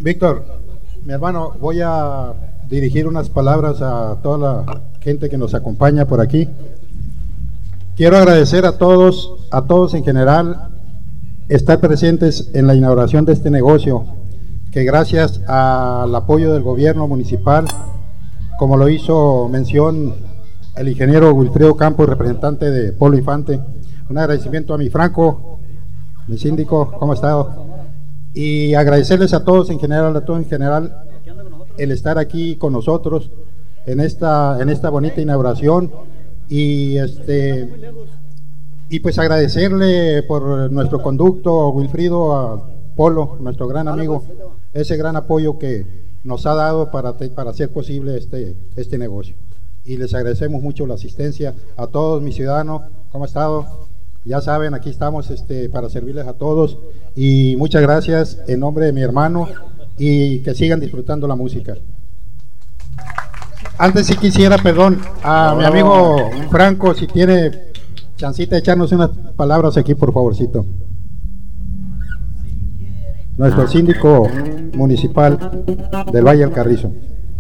Víctor, mi hermano, voy a dirigir unas palabras a toda la gente que nos acompaña por aquí. Quiero agradecer a todos en general, estar presentes en la inauguración de este negocio, que gracias al apoyo del gobierno municipal, como lo hizo mención el ingeniero Wilfredo Campos, representante de Polo Infante, un agradecimiento a mi Franco, mi síndico, ¿cómo ha estado? Y agradecerles a todos en general, el estar aquí con nosotros en esta bonita inauguración y pues agradecerle por nuestro conducto Wilfrido a Polo, nuestro gran amigo, ese gran apoyo que nos ha dado para hacer posible este negocio. Y les agradecemos mucho la asistencia a todos mis ciudadanos. ¿Cómo ha estado? Ya saben, aquí estamos para servirles a todos y muchas gracias en nombre de mi hermano y que sigan disfrutando la música. Antes sí quisiera, perdón, a mi amigo Franco, si tiene chancita de echarnos unas palabras aquí, por favorcito. Nuestro síndico municipal del Valle del Carrizo.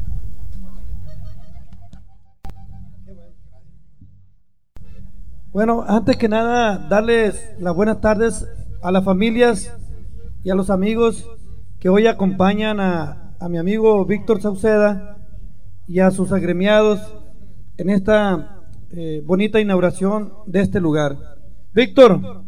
Bueno, antes que nada, darles las buenas tardes a las familias y a los amigos que hoy acompañan a mi amigo Víctor Sauceda y a sus agremiados en esta bonita inauguración de este lugar. Víctor,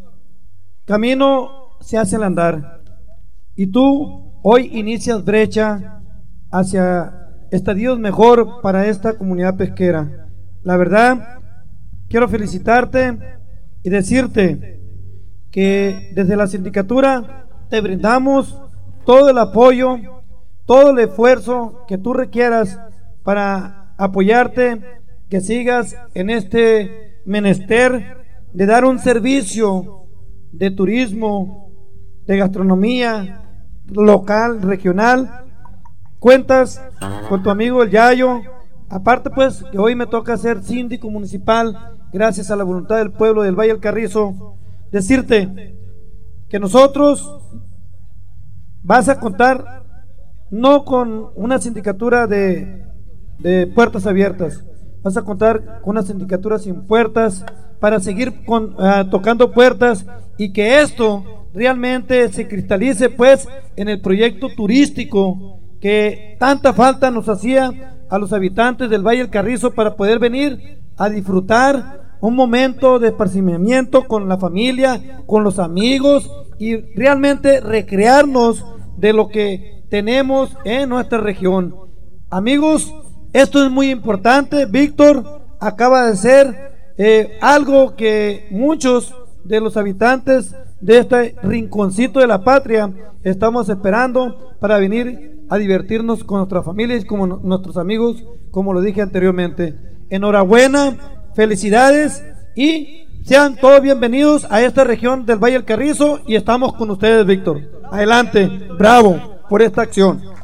camino se hace al andar y tú hoy inicias brecha hacia estadios mejor para esta comunidad pesquera. La verdad, quiero felicitarte y decirte que desde la sindicatura te brindamos todo el apoyo, todo el esfuerzo que tú requieras para apoyarte, que sigas en este menester de dar un servicio de turismo, de gastronomía local, regional. Cuentas con tu amigo el Yayo. Aparte pues que hoy me toca ser síndico municipal gracias a la voluntad del pueblo del Valle del Carrizo, decirte que nosotros vas a contar no con una sindicatura de puertas abiertas, vas a contar con una sindicatura sin puertas para seguir tocando puertas y que esto realmente se cristalice pues en el proyecto turístico que tanta falta nos hacía a los habitantes del Valle del Carrizo para poder venir a disfrutar un momento de esparcimiento con la familia, con los amigos y realmente recrearnos de lo que tenemos en nuestra región. Amigos, esto es muy importante. Víctor acaba de ser algo que muchos de los habitantes de este rinconcito de la patria estamos esperando para venir a divertirnos con nuestras familias y como nuestros amigos, como lo dije anteriormente. Enhorabuena, felicidades y sean todos bienvenidos a esta región del Valle del Carrizo y estamos con ustedes, Víctor. Adelante, bravo por esta acción.